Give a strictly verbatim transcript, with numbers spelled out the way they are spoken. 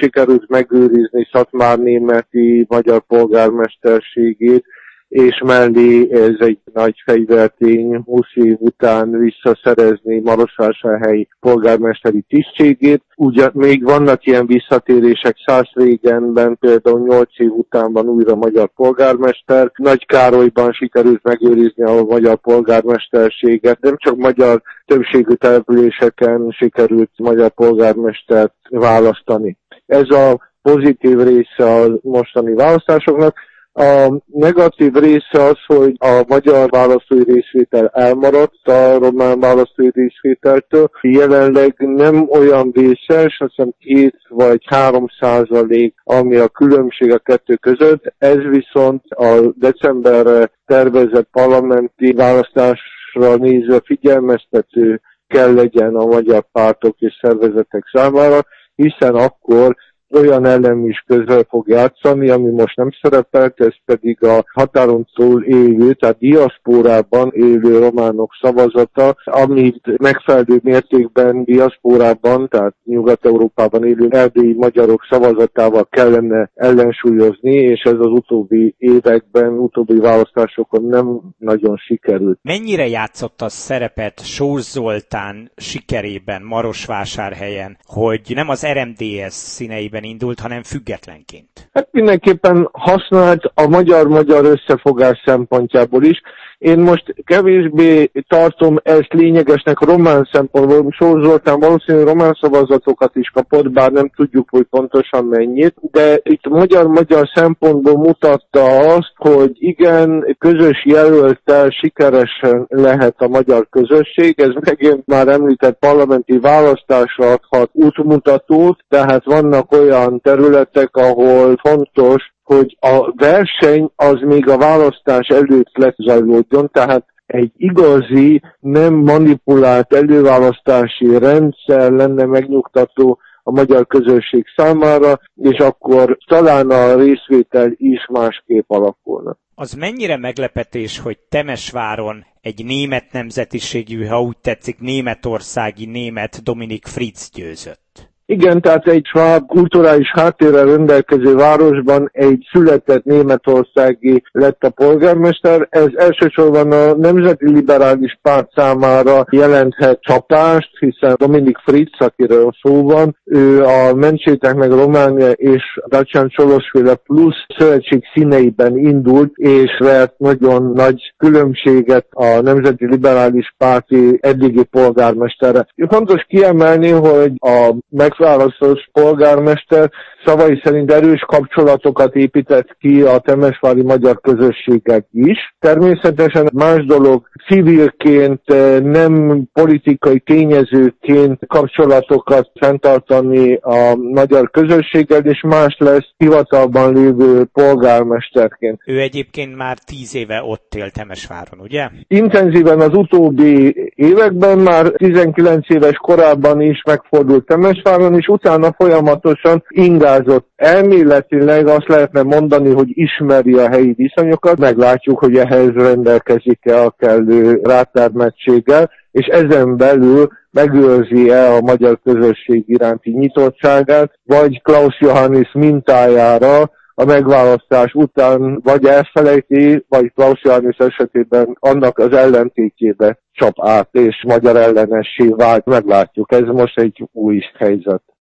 sikerült megőrizni Szatmár Németi magyar polgármesterségét, és mellé ez egy nagy fegyvertény húsz év után visszaszerezni Marosvásárhelyi polgármesteri tisztségét. Ugyan még vannak ilyen visszatérések, Szászrégenben például nyolc év után van újra magyar polgármester, Nagykárolyban sikerült megőrizni a magyar polgármesterséget, nem csak magyar többségű településeken sikerült magyar polgármestert választani. Ez a pozitív része a mostani választásoknak. A negatív része az, hogy a magyar választói részvétel elmaradt a román választói részvételtől. Jelenleg nem olyan vészes, azt hiszem két vagy három százalék, ami a különbség a kettő között. Ez viszont a decemberre tervezett parlamenti választásra nézve figyelmeztető kell legyen a magyar pártok és szervezetek számára, hiszen akkor olyan elem is közre fog játszani, ami most nem szerepelt, ez pedig a határon túl élő, tehát diaszpórában élő románok szavazata, amit megfelelő mértékben diaszpórában, tehát Nyugat-Európában élő erdélyi magyarok szavazatával kellene ellensúlyozni, és ez az utóbbi években, utóbbi választásokon nem nagyon sikerült. Mennyire játszott az szerepet Sós Zoltán sikerében Marosvásárhelyen, hogy nem az er em dé es színeiben indult, hanem függetlenként? Hát mindenképpen használt a magyar-magyar összefogás szempontjából is. Én most kevésbé tartom ezt lényegesnek román szempontból. Sós Zoltán valószínűleg román szavazatokat is kapott, bár nem tudjuk, hogy pontosan mennyit, de itt magyar-magyar szempontból mutatta azt, hogy igen, közös jelölttel sikeresen lehet a magyar közösség. Ez megint már említett parlamenti választásra adhat útmutatót, tehát vannak olyan területek, ahol fontos, hogy a verseny az még a választás előtt lezajlódjon, tehát egy igazi, nem manipulált előválasztási rendszer lenne megnyugtató a magyar közösség számára, és akkor talán a részvétel is másképp alakulna. Az mennyire meglepetés, hogy Temesváron egy német nemzetiségű, ha úgy tetszik, németországi német Dominik Fritz győzött? Igen, tehát egy sváb kulturális háttérrel rendelkező városban egy született németországi lett a polgármester. Ez elsősorban a Nemzeti Liberális Párt számára jelenthet csapást, hiszen Dominik Fritz, akiről szó van, ő a Mentsétek meg Románia és Dacian Csolosféle plusz szövetség színeiben indult, és vert nagyon nagy különbséget a Nemzeti Liberális Párti eddigi polgármesterre. Fontos kiemelni, hogy a megválasztott polgármester szavai szerint erős kapcsolatokat épített ki a temesvári magyar közösségek is. Természetesen más dolog civilként, nem politikai tényezőként kapcsolatokat fenntartani a magyar közösséggel, és más lesz hivatalban lévő polgármesterként. Ő egyébként már tíz éve ott él Temesváron, ugye? Intenzíven az utóbbi években, már tizenkilenc éves korában is megfordult Temesváron, és utána folyamatosan ingázott. Elméletileg azt lehetne mondani, hogy ismeri a helyi viszonyokat, meglátjuk, hogy ehhez rendelkezik-e a kellő rátermettséggel, és ezen belül megőrzi-e a magyar közösség iránti nyitottságát, vagy Klaus Johannis mintájára a megválasztás után vagy elfelejti, vagy Klaus Johannis esetében annak az ellentétjébe csap át, és magyar ellenessé vált. Meglátjuk, ez most egy új helyzet.